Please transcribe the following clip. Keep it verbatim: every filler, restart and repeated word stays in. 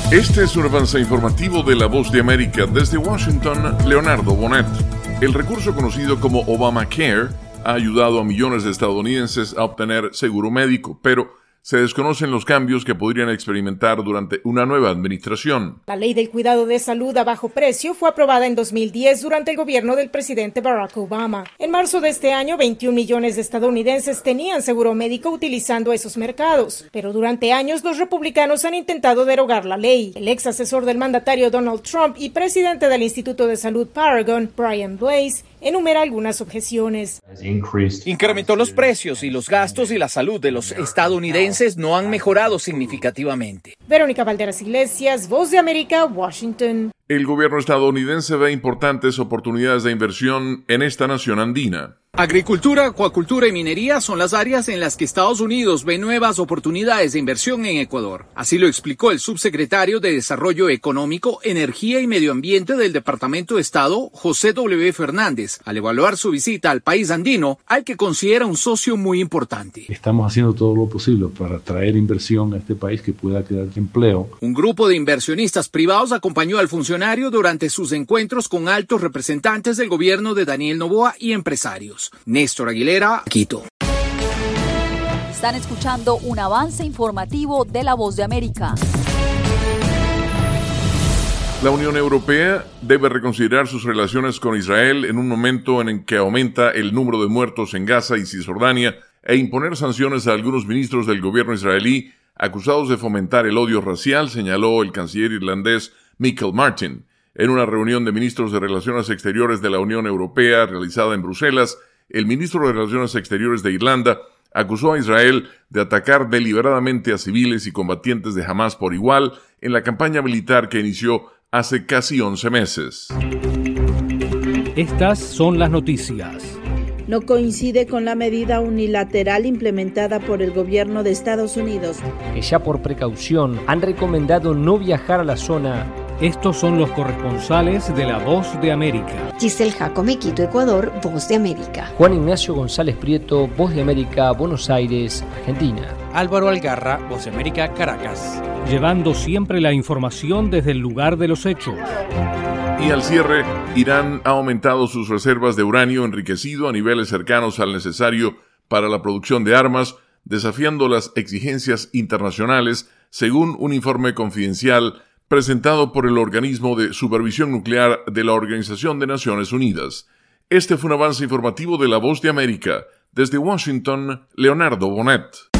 Este es un avance informativo de La Voz de América. Desde Washington, Leonardo Bonet. El recurso conocido como Obamacare ha ayudado a millones de estadounidenses a obtener seguro médico, pero se desconocen los cambios que podrían experimentar durante una nueva administración. La Ley del Cuidado de Salud a Bajo Precio fue aprobada en dos mil diez durante el gobierno del presidente Barack Obama. En marzo de este año, veintiún millones de estadounidenses tenían seguro médico utilizando esos mercados. Pero durante años, los republicanos han intentado derogar la ley. El ex asesor del mandatario Donald Trump y presidente del Instituto de Salud Paragon, Brian Blase, enumera algunas objeciones. Incrementó los precios y los gastos y la salud de los estadounidenses no han mejorado significativamente. Verónica Valderas Iglesias, Voz de América, Washington. El gobierno estadounidense ve importantes oportunidades de inversión en esta nación andina. Agricultura, acuacultura y minería son las áreas en las que Estados Unidos ve nuevas oportunidades de inversión en Ecuador. Así lo explicó el subsecretario de Desarrollo Económico, Energía y Medio Ambiente del Departamento de Estado, José W. Fernández, al evaluar su visita al país andino, al que considera un socio muy importante. Estamos haciendo todo lo posible para traer inversión a este país que pueda crear empleo. Un grupo de inversionistas privados acompañó al funcionario durante sus encuentros con altos representantes del gobierno de Daniel Noboa y empresarios. Néstor Aguilera, Quito. Están escuchando un avance informativo de La Voz de América. La Unión Europea debe reconsiderar sus relaciones con Israel en un momento en el que aumenta el número de muertos en Gaza y Cisjordania e imponer sanciones a algunos ministros del gobierno israelí acusados de fomentar el odio racial, señaló el canciller irlandés Michael Martin. En una reunión de ministros de Relaciones Exteriores de la Unión Europea realizada en Bruselas, el ministro de Relaciones Exteriores de Irlanda acusó a Israel de atacar deliberadamente a civiles y combatientes de Hamás por igual en la campaña militar que inició hace casi once meses. Estas son las noticias. No coincide con la medida unilateral implementada por el gobierno de Estados Unidos, que ya por precaución han recomendado no viajar a la zona. Estos son los corresponsales de La Voz de América. Giselle Jacome, Quito, Ecuador, Voz de América. Juan Ignacio González Prieto, Voz de América, Buenos Aires, Argentina. Álvaro Algarra, Voz de América, Caracas. Llevando siempre la información desde el lugar de los hechos. Y al cierre, Irán ha aumentado sus reservas de uranio enriquecido a niveles cercanos al necesario para la producción de armas, desafiando las exigencias internacionales, según un informe confidencial presentado por el Organismo de Supervisión Nuclear de la Organización de Naciones Unidas. Este fue un avance informativo de La Voz de América. Desde Washington, Leonardo Bonet.